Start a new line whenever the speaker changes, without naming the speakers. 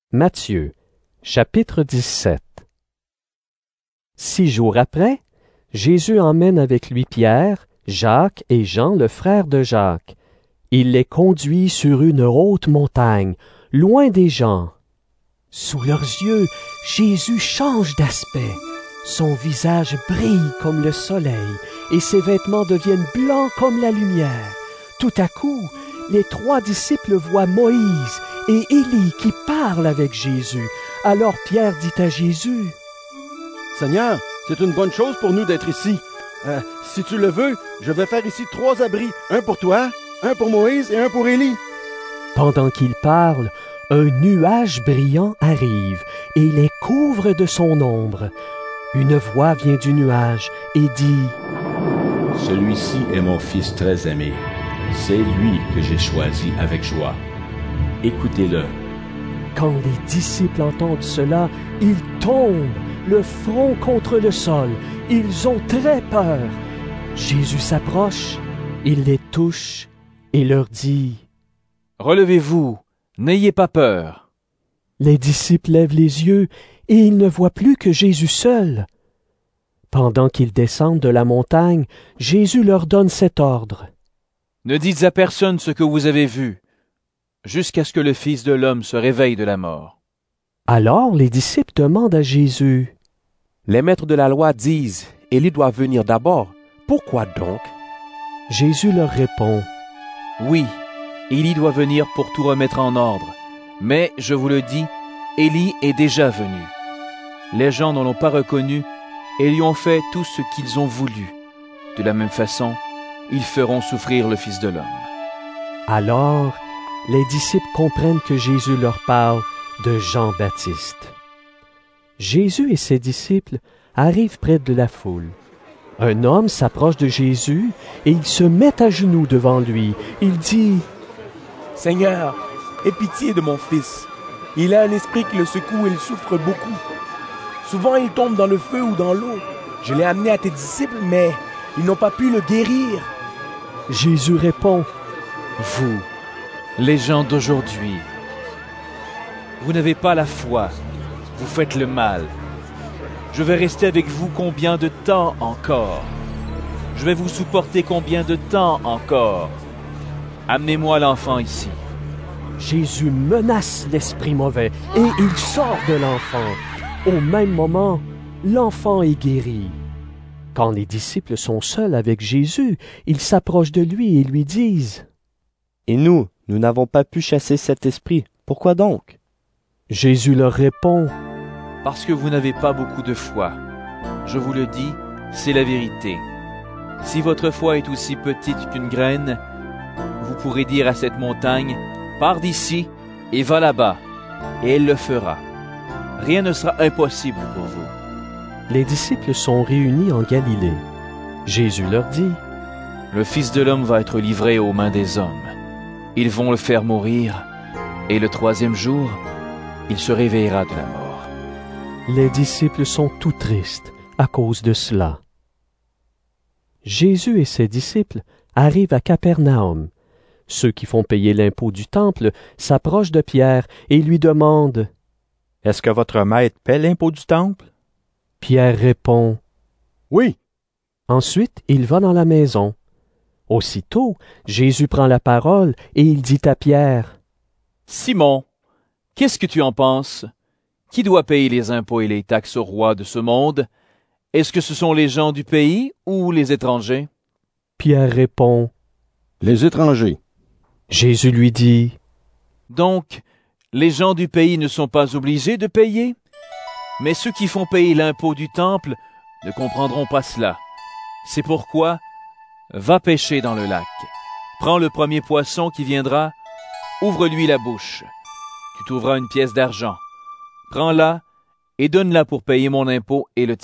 Matthieu, chapitre 17. 6 jours après, Jésus emmène avec lui Pierre, Jacques et Jean, le frère de Jacques. Il les conduit sur une haute montagne, loin des gens. Sous leurs yeux, Jésus change d'aspect. Son visage brille comme le soleil et ses vêtements deviennent blancs comme la lumière. Tout à coup, les 3 disciples voient Moïse et Élie qui parlent avec Jésus. Alors Pierre dit à Jésus:
« Seigneur, c'est une bonne chose pour nous d'être ici. Si tu le veux, je vais faire ici 3 abris, un pour toi, un pour Moïse et un pour Élie. »
Pendant qu'il parle, un nuage brillant arrive et les couvre de son ombre. Une voix vient du nuage et dit:
« Celui-ci est mon Fils très aimé. C'est lui que j'ai choisi avec joie. Écoutez-le. »
Quand les disciples entendent cela, ils tombent, le front contre le sol. Ils ont très peur. Jésus s'approche, il les touche et leur dit:
« Relevez-vous, n'ayez pas peur. »
Les disciples lèvent les yeux et ils ne voient plus que Jésus seul. Pendant qu'ils descendent de la montagne, Jésus leur donne cet ordre:
« Ne dites à personne ce que vous avez vu, jusqu'à ce que le Fils de l'homme se réveille de la mort. »
Alors les disciples demandent à Jésus:
« Les maîtres de la loi disent, Élie doit venir d'abord. Pourquoi donc? »
Jésus leur répond:
« Oui, Élie doit venir pour tout remettre en ordre. Mais, je vous le dis, Élie est déjà venu. Les gens ne l'ont pas reconnu et lui ont fait tout ce qu'ils ont voulu. De la même façon, ils feront souffrir le Fils de l'homme. »
Alors, les disciples comprennent que Jésus leur parle de Jean-Baptiste. Jésus et ses disciples arrivent près de la foule. Un homme s'approche de Jésus et il se met à genoux devant lui. Il dit:
« Seigneur, aie pitié de mon fils. Il a un esprit qui le secoue et il souffre beaucoup. Souvent il tombe dans le feu ou dans l'eau. Je l'ai amené à tes disciples, mais ils n'ont pas pu le guérir. »
Jésus répond:
« Vous, les gens d'aujourd'hui, vous n'avez pas la foi, vous faites le mal. Je vais rester avec vous combien de temps encore? Je vais vous supporter combien de temps encore? Amenez-moi l'enfant ici. »
Jésus menace l'esprit mauvais et il sort de l'enfant. Au même moment, l'enfant est guéri. Quand les disciples sont seuls avec Jésus, ils s'approchent de lui et lui disent:
« Et nous n'avons pas pu chasser cet esprit. Pourquoi donc? »
Jésus leur répond:
« Parce que vous n'avez pas beaucoup de foi. Je vous le dis, c'est la vérité. Si votre foi est aussi petite qu'une graine, vous pourrez dire à cette montagne: « Pars d'ici et va là-bas, » et elle le fera. Rien ne sera impossible pour vous. »
Les disciples sont réunis en Galilée. Jésus leur dit:
« Le Fils de l'homme va être livré aux mains des hommes. Ils vont le faire mourir, et le 3e jour, il se réveillera de la mort. »
Les disciples sont tout tristes à cause de cela. Jésus et ses disciples arrivent à Capernaum. Ceux qui font payer l'impôt du temple s'approchent de Pierre et lui demandent:
« Est-ce que votre maître paie l'impôt du temple? »
Pierre répond:
« Oui. »
Ensuite, il va dans la maison. Aussitôt, Jésus prend la parole et il dit à Pierre:
« Simon, qu'est-ce que tu en penses? Qui doit payer les impôts et les taxes au roi de ce monde? Est-ce que ce sont les gens du pays ou les étrangers? »
Pierre répond:
« Les étrangers. »
Jésus lui dit:
« Donc, les gens du pays ne sont pas obligés de payer? Mais ceux qui font payer l'impôt du temple ne comprendront pas cela. C'est pourquoi, va pêcher dans le lac. Prends le premier poisson qui viendra, ouvre-lui la bouche. Tu trouveras une pièce d'argent. Prends-la et donne-la pour payer mon impôt et le tien. »